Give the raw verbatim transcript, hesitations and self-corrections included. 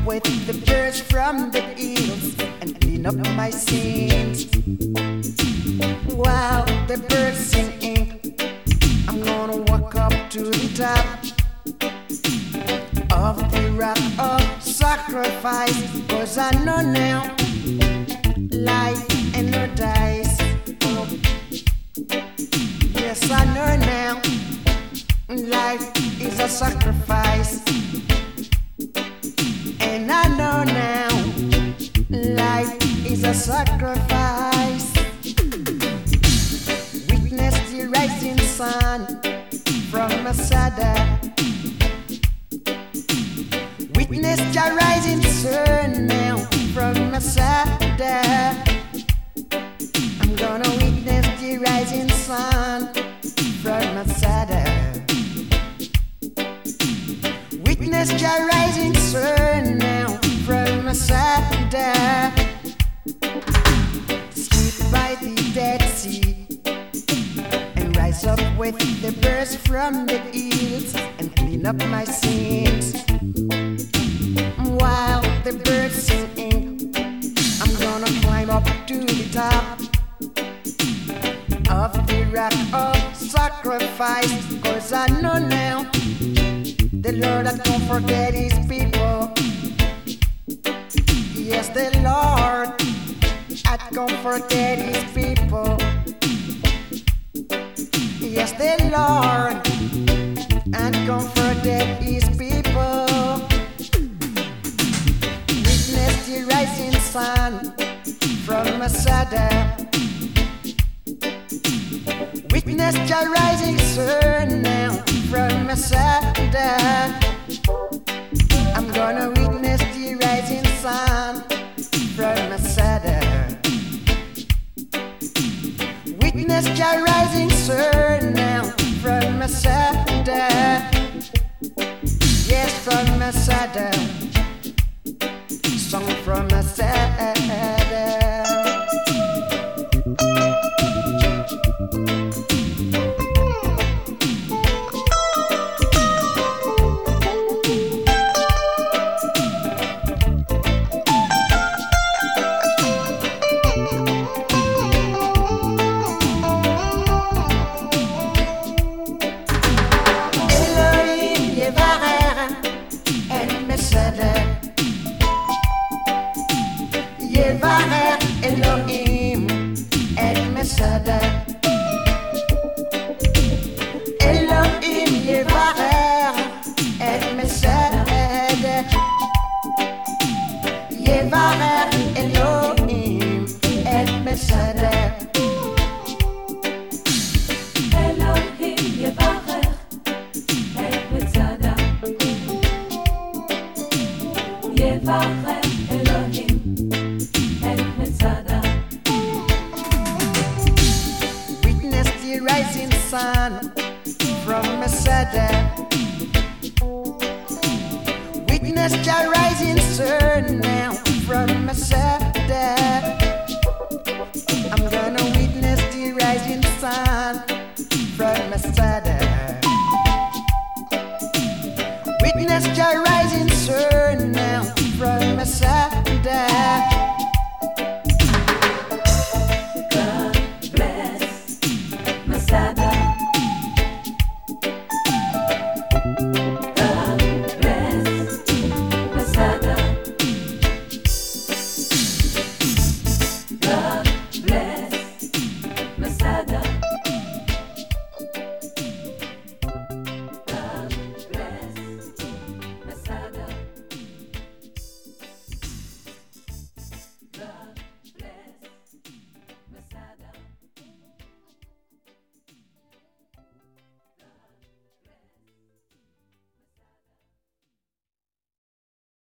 with the birds from the hills and clean up my sins. While the birds singing, I'm gonna walk up to the top of the rock of sacrifice, 'cause I know now life ain't no dice. Yes, I know now life is a sacrifice. And I know now life is a sacrifice. Witness the rising sun from Masada. Witness the rising sun now from Masada. I'm gonna witness the rising sun from Masada. Witness the rising sun now from Masada. Sleep by the Dead Sea and rise up with the birds from the hills and clean up my sins. While the birds singing, I'm gonna climb up to the top of the rock of sacrifice, 'cause I know now the Lord that don't forget his people. Yes, the Lord that don't forget his people. Yes, the Lord and don't forget his people. Witness the rising sun from Masada. Witness the rising sun now from Masada. I'm gonna witness the rising sun from Masada. Witness the rising sun now from Masada. Yes, from Masada. Song from Masada. Yevarer Elohim El Mesada. Elohim Yevarer El Mesada. Yevarer Elohim El Mesada. Elohim Yevarer El Mesada. Yevarer Elohim El Mesada. Witness the rising sun from Masada. Witness the rising sun now from Masada. I'm gonna witness the rising sun from Masada. Witness the